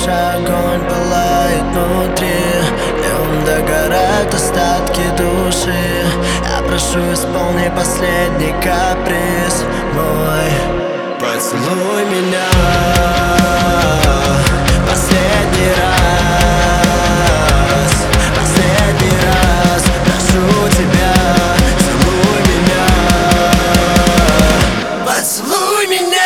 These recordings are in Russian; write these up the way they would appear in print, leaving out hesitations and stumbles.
огонь пылает внутри, днем догорают остатки души. Я прошу, исполни последний каприз мой. Поцелуй меня последний раз, последний раз. Прошу тебя, целуй меня, поцелуй меня.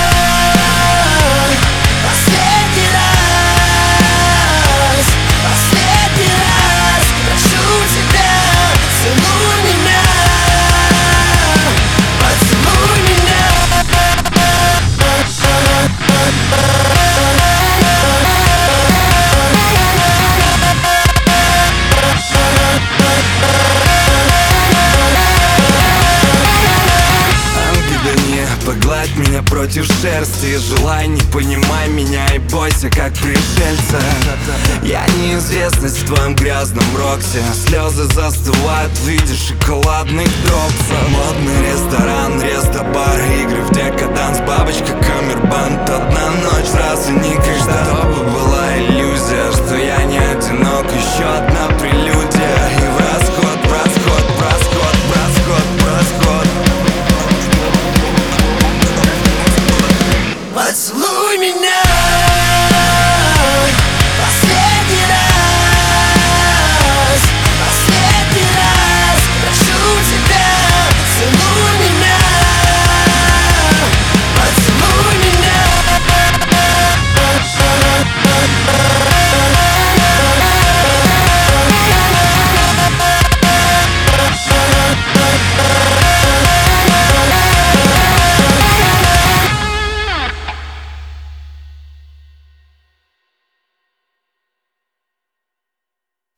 Погладь меня против шерсти, желай, не понимай меня и бойся, как пришельца. Я неизвестность в твоем грязном роксе, слезы застывают в виде шоколадных дропсов. Модный ресторан, рестобар, игры в декаданс, бабочка, камербанд. Одна ночь, разве не каждая?